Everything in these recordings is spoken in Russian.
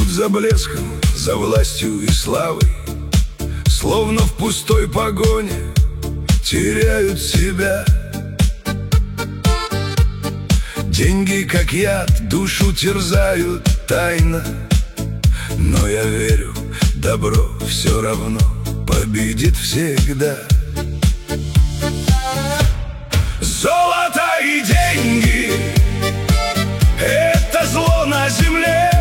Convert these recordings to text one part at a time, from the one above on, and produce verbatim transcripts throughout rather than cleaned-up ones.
за блеском, за властью и славой, словно в пустой погоне теряют себя. Деньги, как яд, душу терзают тайно, но я верю, добро все равно победит всегда. Золото и деньги — это зло на земле,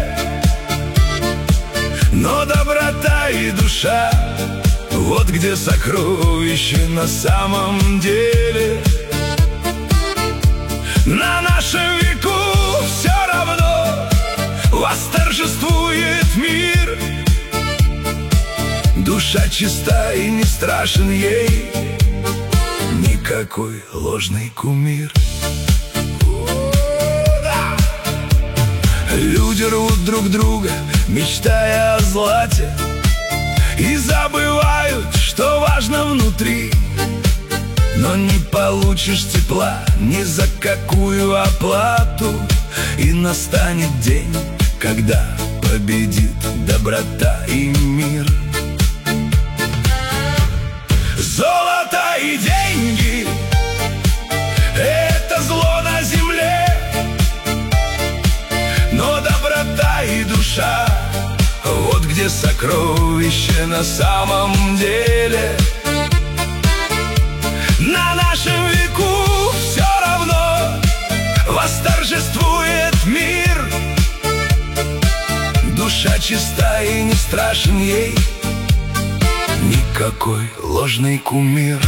но доброта и душа — вот где сокровище на самом деле. На нашем веку все равно восторжествует мир. Душа чиста и не страшен ей никакой ложный кумир. Люди рвут друг друга, мечтая о злате, и забывают, что важно внутри. Но не получишь тепла ни за какую оплату, и настанет день, когда победит доброта и мир. Золото и деньги — это зло на земле, но доброта и душа — вот где сокровище на самом деле. На нашем веку все равно восторжествует мир. Душа чиста и не страшен ей никакой ложный кумир.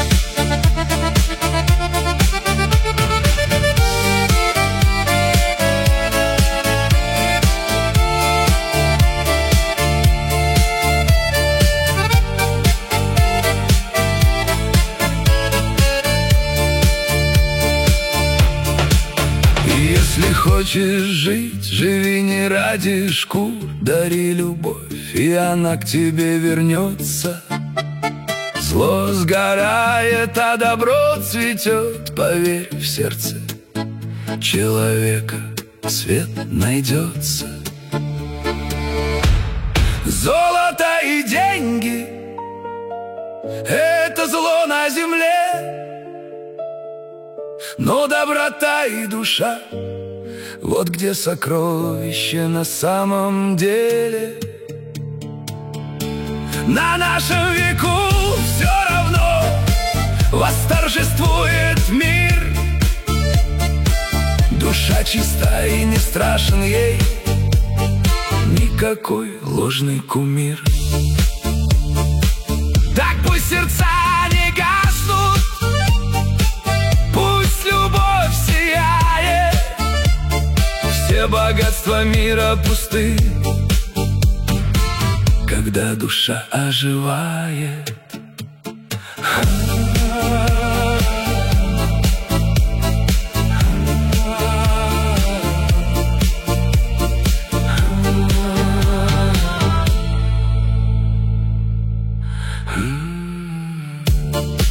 Если хочешь жить, живи не ради шкур, дари любовь, и она к тебе вернется. Зло сгорает, а добро цветет, поверь, в сердце человека свет найдется. Золото и деньги — это зло на земле, но доброта и душа — вот где сокровище на самом деле. На нашем веку все равно восторжествует мир. Душа чиста и не страшен ей никакой ложный кумир. Так пусть сердца не гаснут, пусть любовь сияет. Все богатства мира пусты, когда душа оживает. Mm-hmm.